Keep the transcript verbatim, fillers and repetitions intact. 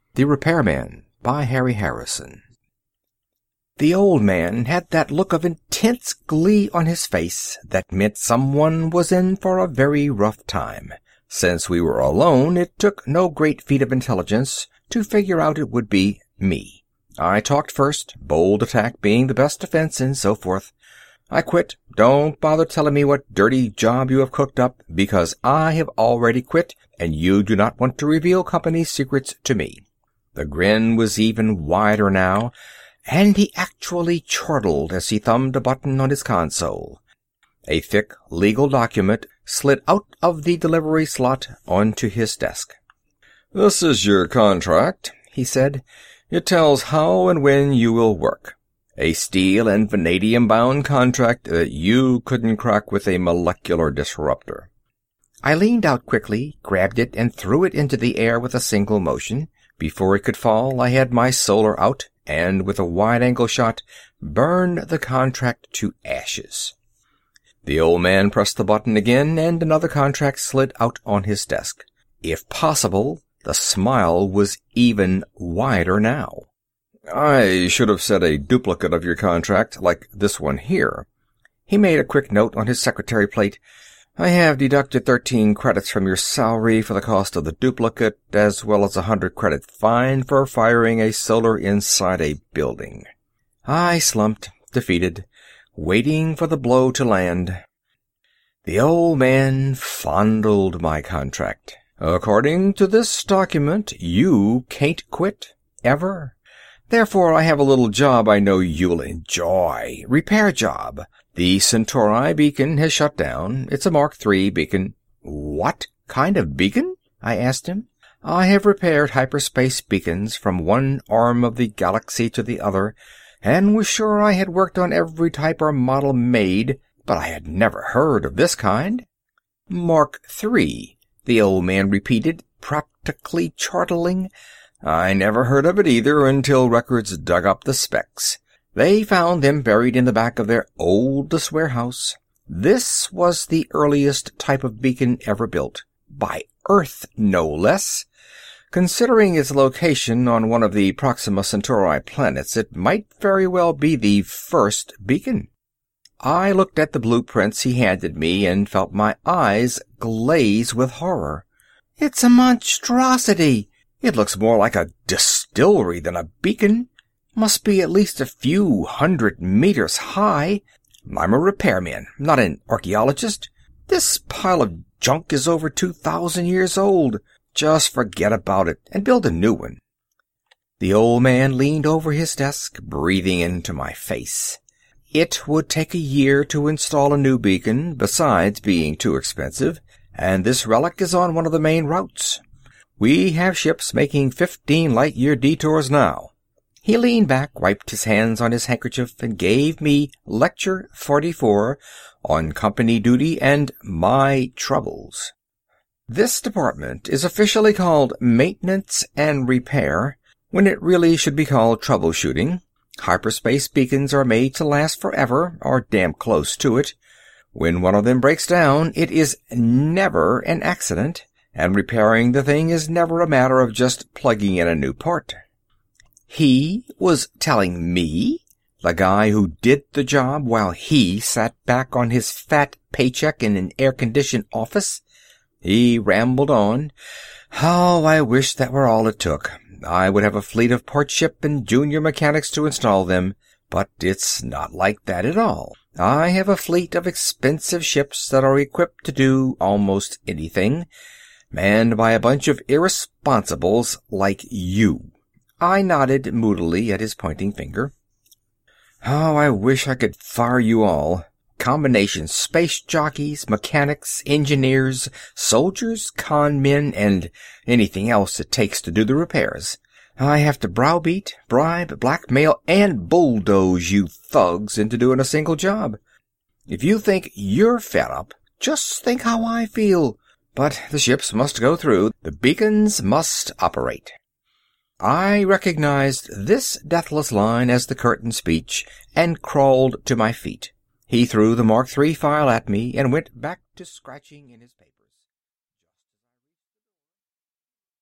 The Repairman by Harry Harrison. The old man had that look of intense glee on his face that meant someone was in for a very rough time. Since we were alone, it took no great feat of intelligence to figure out it would be me. I talked first, bold attack being the best defense, and so forth. I quit. Don't bother telling me what dirty job you have cooked up, because I have already quit, and you do not want to reveal company secrets to me. The grin was even wider now, and he actually chortled as he thumbed a button on his console. A thick legal document slid out of the delivery slot onto his desk. "This is your contract," he said. "It tells how and when you will work. A steel and vanadium-bound contract that you couldn't crack with a molecular disruptor." I leaned out quickly, grabbed it, and threw it into the air with a single motion. Before it could fall, I had my solar out, and with a wide-angle shot, burned the contract to ashes. The old man pressed the button again, and another contract slid out on his desk. If possible, the smile was even wider now. "I should have said a duplicate of your contract, like this one here." He made a quick note on his secretary plate. "I have deducted thirteen credits from your salary for the cost of the duplicate, as well as a hundred credit fine for firing a solar inside a building." I slumped, defeated, waiting for the blow to land. The old man fondled my contract. "According to this document, you can't quit, ever. Therefore, I have a little job I know you'll enjoy. Repair job. The Centauri beacon has shut down. It's a Mark three beacon." "What kind of beacon?" I asked him. "I have repaired hyperspace beacons from one arm of the galaxy to the other, and was sure I had worked on every type or model made, but I had never heard of this kind." "Mark three," the old man repeated, practically chortling. "I never heard of it either until records dug up the specs. They found them buried in the back of their oldest warehouse. This was the earliest type of beacon ever built. By Earth, no less. Considering its location on one of the Proxima Centauri planets, it might very well be the first beacon." I looked at the blueprints he handed me and felt my eyes glaze with horror. "It's a monstrosity. It looks more like a distillery than a beacon. Must be at least a few hundred meters high. I'm a repairman, not an archaeologist. This pile of junk is over two thousand years old. Just forget about it and build a new one." The old man leaned over his desk, breathing into my face. "It would take a year to install a new beacon, besides being too expensive, and this relic is on one of the main routes. We have ships making fifteen light-year detours now." He leaned back, wiped his hands on his handkerchief, and gave me Lecture forty-four on company duty and my troubles. This department is officially called Maintenance and Repair, when it really should be called Troubleshooting. Hyperspace beacons are made to last forever, or damn close to it. When one of them breaks down, it is never an accident, and repairing the thing is never a matter of just plugging in a new part. He was telling me, the guy who did the job while he sat back on his fat paycheck in an air-conditioned office. He rambled on. "Oh, I wish that were all it took. I would have a fleet of part ship and junior mechanics to install them. But it's not like that at all. I have a fleet of expensive ships that are equipped to do almost anything, manned by a bunch of irresponsibles like you." I nodded moodily at his pointing finger. "Oh, I wish I could fire you all. Combination space jockeys, mechanics, engineers, soldiers, con men, and anything else it takes to do the repairs. I have to browbeat, bribe, blackmail, and bulldoze you thugs into doing a single job. If you think you're fed up, just think how I feel. But the ships must go through. The beacons must operate." I recognized this deathless line as the curtain speech and crawled to my feet. He threw the Mark three file at me and went back to scratching in his paper.